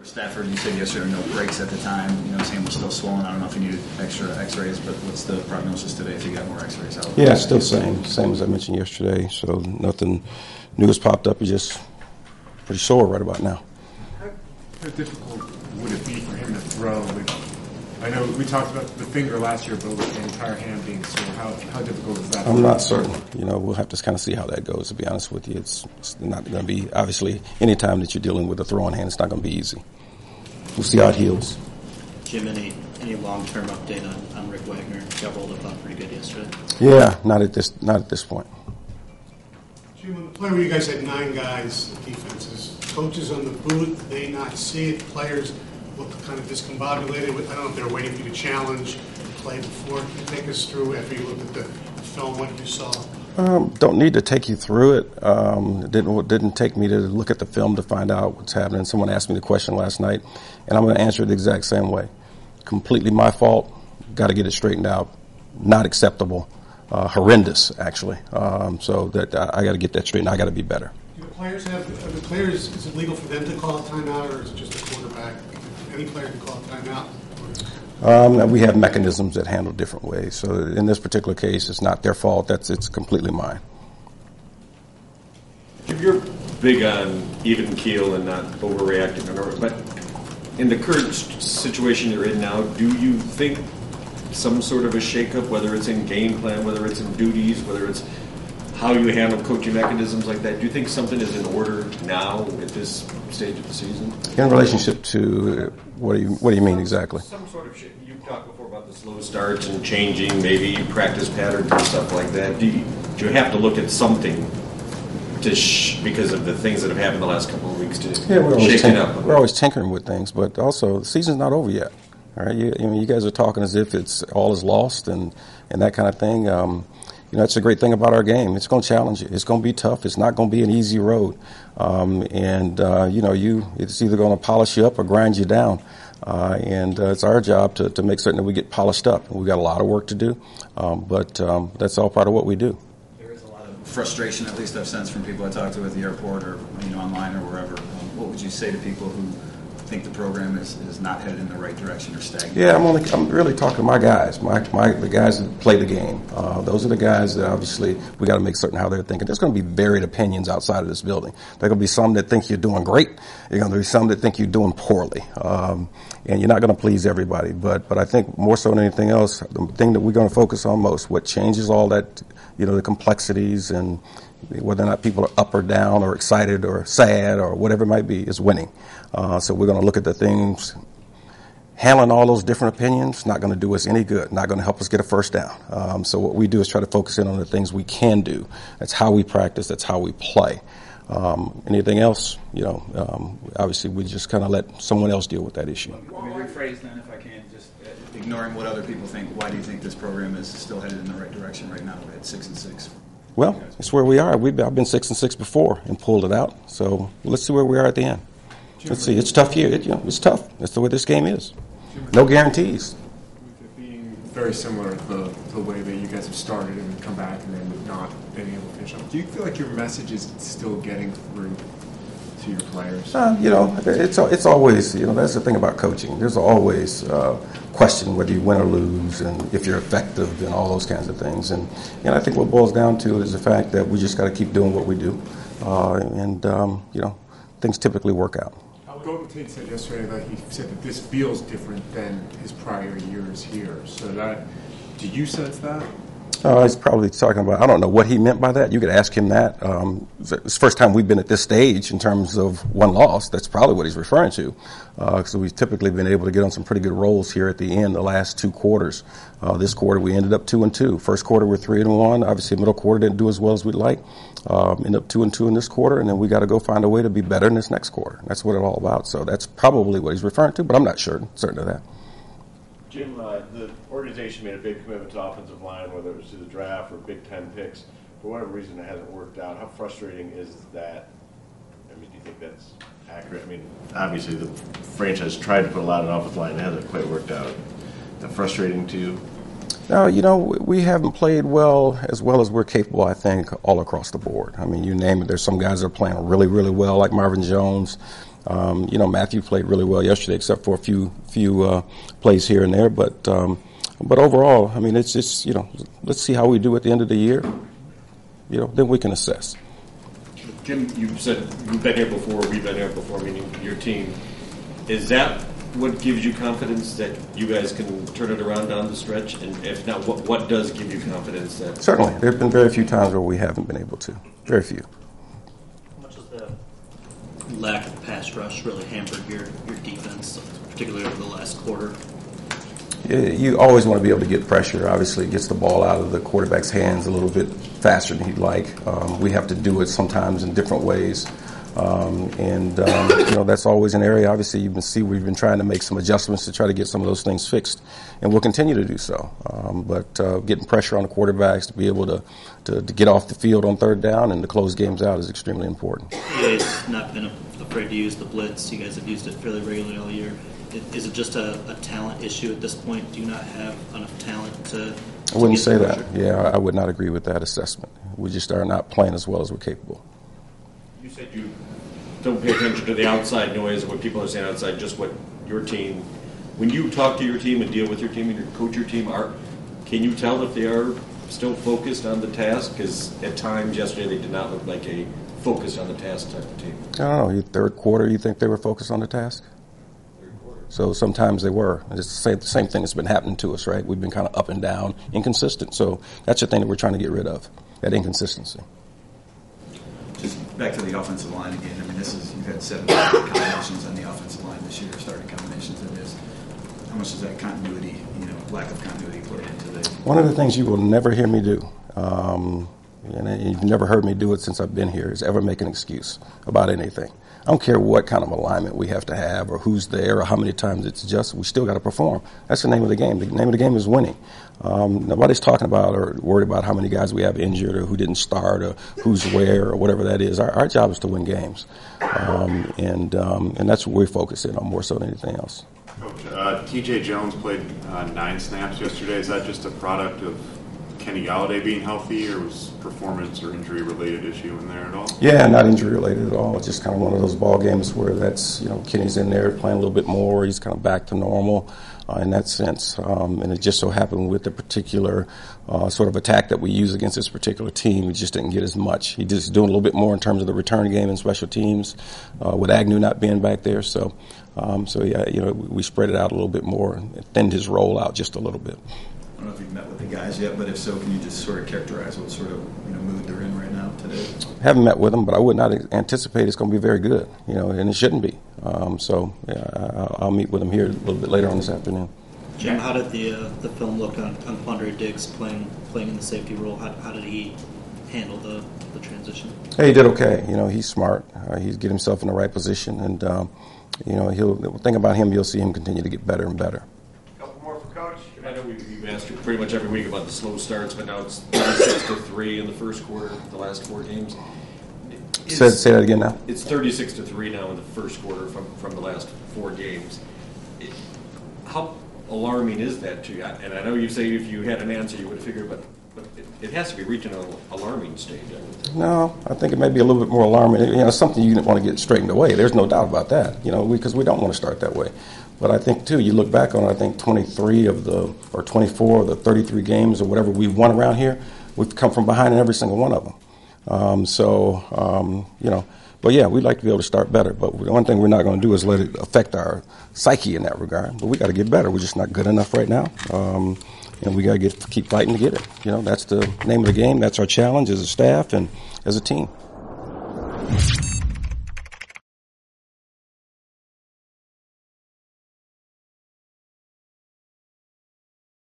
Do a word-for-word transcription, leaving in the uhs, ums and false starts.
Stafford, you said yesterday no breaks at the time. You know, his hand was still swollen. I don't know if you needed extra X-rays, but what's the prognosis today if you got more X-rays out? Yeah, still same, same as I mentioned yesterday. So nothing new has popped up. He's just pretty sore right about now. How, how difficult would it be for him to throw? With, I know we talked about the finger last year, but with the entire hand being sore, how how difficult is that? I'm not certain. You know, we'll have to kind of see how that goes. To be honest with you, it's, it's not going to be obviously any time that you're dealing with a throwing hand, it's not going to be easy. We'll see how it heals. Jim, any any long-term update on, on Rick Wagner? Got rolled up on pretty good yesterday. Yeah, not at this not at this point. Jim, on the play where you guys had nine guys, defenses, coaches on the booth, did they not see it? Players looked kind of discombobulated. I don't know if they were waiting for you to challenge the play before. Can you take us through after you looked at the film what you saw? Um, don't need to take you through it. Um, it didn't it didn't take me to look at the film to find out what's happening. Someone asked me the question last night, and I'm going to answer it the exact same way. Completely my fault. Got to get it straightened out. Not acceptable. Uh, horrendous, actually. Um, so that I, I got to get that straightened. I got to be better. Do the players have? Are the players? Is it legal for them to call a timeout, or is it just the quarterback? Any player can call a timeout. Um, we have mechanisms that handle different ways. So in this particular case, it's not their fault. That's it's completely mine. You're big on even keel and not overreacting, but in the current situation you're in now, do you think some sort of a shakeup, whether it's in game plan, whether it's in duties, whether it's how you handle coaching mechanisms like that, do you think something is in order now at this stage of the season? In relationship to what do you what do you mean exactly? Some sort of shit. You talked before about the slow starts and changing maybe practice patterns and stuff like that. Do you, do you have to look at something to sh- because of the things that have happened the last couple of weeks to yeah, we're always shake tink- it up? We're always tinkering with things, but also the season's not over yet. All right, you, I mean, you guys are talking as if it's all is lost and, and that kind of thing. Um, you know, that's a great thing about our game. It's going to challenge you. It's going to be tough. It's not going to be an easy road. Um, and, uh, you know, you it's either going to polish you up or grind you down. Uh, and uh, it's our job to, to make certain that we get polished up. We've got a lot of work to do, um, but um, that's all part of what we do. There is a lot of frustration, at least I've sensed from people I talk to at the airport or you know online or wherever. Um, what would you say to people who think the program is, is not headed in the right direction or stagnant? Yeah, I'm only I'm really talking to my guys, my my the guys that play the game. Uh, those are the guys that obviously we got to make certain how they're thinking. There's going to be varied opinions outside of this building. There are going to be some that think you're doing great. There's going to be some that think you're doing poorly, um, and you're not going to please everybody. But but I think more so than anything else, the thing that we're going to focus on most, what changes all that, you know, the complexities and whether or not people are up or down or excited or sad or whatever it might be, is winning. Uh, so we're going to look at the things. Handling all those different opinions, not going to do us any good, not going to help us get a first down. Um, so what we do is try to focus in on the things we can do. That's how we practice. That's how we play. Um, anything else, you know, um, obviously we just kind of let someone else deal with that issue. Let me rephrase then, if I can, just uh, ignoring what other people think. Why do you think this program is still headed in the right direction right now at six and six? Well, it's where we are. We've been, I've been six and six before and pulled it out. So let's see where we are at the end. Let's see. It's a tough year. It, you know, it's tough. That's the way this game is. No guarantees. With it being very similar to the, to the way that you guys have started and come back and then not being able to finish up, do you feel like your message is still getting through to your players? Uh, you know, it's it's always, you know, that's the thing about coaching. There's always uh, question whether you win or lose and if you're effective and all those kinds of things. And, and I think what it boils down to is the fact that we just got to keep doing what we do. Uh, and, um, you know, things typically work out. Golden Tate said yesterday that he said that this feels different than his prior years here. So that, do you sense that? Uh, he's probably talking about, I don't know what he meant by that. You could ask him that. Um, it's the first time we've been at this stage in terms of one loss. That's probably what he's referring to. Uh, so we've typically been able to get on some pretty good rolls here at the end, the last two quarters. Uh, this quarter we ended up two and two. First quarter we're three and one. Obviously middle quarter didn't do as well as we'd like. Um, ended up two and two in this quarter, and then we got to go find a way to be better in this next quarter. That's what it's all about. So that's probably what he's referring to, but I'm not sure, certain of that. Jim, uh, the organization made a big commitment to offensive line, whether it was to the draft or Big Ten picks. For whatever reason, it hasn't worked out. How frustrating is that? I mean, do you think that's accurate? I mean, obviously the franchise tried to put a lot in offensive line. It hasn't quite worked out. Is that frustrating to you? No, you know, we haven't played well as well as we're capable, I think, all across the board. I mean, you name it. There's some guys that are playing really, really well, like Marvin Jones. Um, you know, Matthew played really well yesterday, except for a few few uh, plays here and there. But um, but overall, I mean, it's just, you know, let's see how we do at the end of the year. You know, then we can assess. Jim, you said you've been here before, we've been here before, meaning your team. Is that what gives you confidence that you guys can turn it around down the stretch? And if not, what, what does give you confidence that... Certainly. There have been very few times where we haven't been able to. Very few. How much has the lack of pass rush really hampered your, your defense, particularly over the last quarter? You always want to be able to get pressure. Obviously, it gets the ball out of the quarterback's hands a little bit faster than he'd like. Um, we have to do it sometimes in different ways. Um, and, um, you know, that's always an area. Obviously, you can see we've been trying to make some adjustments to try to get some of those things fixed. And we'll continue to do so. Um, but uh, getting pressure on the quarterbacks to be able to, to, to get off the field on third down and to close games out is extremely important. You guys not been afraid to use the blitz. You guys have used it fairly regularly all year. Is it just a, a talent issue at this point? Do you not have enough talent to, to I wouldn't get say the that. pressure? Yeah, I would not agree with that assessment. We just are not playing as well as we're capable. You said you don't pay attention to the outside noise of what people are saying outside, just what your team... When you talk to your team and deal with your team and you coach your team, are can you tell if they are still focused on the task? Because at times yesterday they did not look like a focused on the task type of team. I don't know. Your third quarter, you think they were focused on the task? So sometimes they were. It's the same, the same thing that's been happening to us, right? We've been kind of up and down, inconsistent. So that's the thing that we're trying to get rid of, that inconsistency. Just back to the offensive line again. I mean, this is, you've had seven combinations on the offensive line this year, starting combinations of this. How much does that continuity, you know, lack of continuity play into the... One of the things you will never hear me do, um, and you've never heard me do it since I've been here, is ever make an excuse about anything. I don't care what kind of alignment we have to have or who's there or how many times it's just, we still got to perform. That's the name of the game. The name of the game is winning. Um, nobody's talking about or worried about how many guys we have injured or who didn't start or who's where or whatever that is. Our, our job is to win games. Um, and, um, and that's what we're focusing on more so than anything else. Coach, uh, T J Jones played uh, nine snaps yesterday. Is that just a product of Kenny Galladay being healthy, or was performance or injury related issue in there at all? Yeah, not injury related at all. It's just kind of one of those ball games where that's, you know, Kenny's in there playing a little bit more. He's kind of back to normal uh, in that sense. Um, and it just so happened with the particular uh, sort of attack that we use against this particular team, we just didn't get as much. He just doing a little bit more in terms of the return game and special teams uh, with Agnew not being back there. So, um, so yeah, you know, we spread it out a little bit more and thinned his role out just a little bit. I don't know if you've met with the guys yet, but if so, can you just sort of characterize what sort of, you know, mood they're in right now today? Haven't met with them, but I would not anticipate it's going to be very good, you know, and it shouldn't be. Um, so yeah, I'll, I'll meet with them here a little bit later on this afternoon. Jim, how did the uh, the film look on, on Quandre Diggs playing playing in the safety role? How, how did he handle the, the transition? Hey, he did okay. You know, he's smart. Uh, he's get himself in the right position, and um, you know, he'll the thing about him, you'll see him continue to get better and better. Couple more for Coach. I know we've, we've asked you pretty much every week about the slow starts, but now it's thirty-six to three in the first quarter, the last four games. Say, say that again now. It's thirty-six to three now in the first quarter from, from the last four games. It, how alarming is that to you? And I know you say if you had an answer you would figure, but but it, it has to be reaching an alarming stage. I would think. No, I think it may be a little bit more alarming. You know, something you want to get straightened away. There's no doubt about that. You know, because we, we don't want to start that way. But I think too, you look back on I think twenty-three of the or twenty-four of the thirty-three games or whatever we've won around here, we've come from behind in every single one of them. Um, so um, you know, but yeah, we'd like to be able to start better. But the one thing we're not going to do is let it affect our psyche in that regard. But we got to get better. We're just not good enough right now. Um, and we got to get keep fighting to get it. You know, that's the name of the game. That's our challenge as a staff and as a team.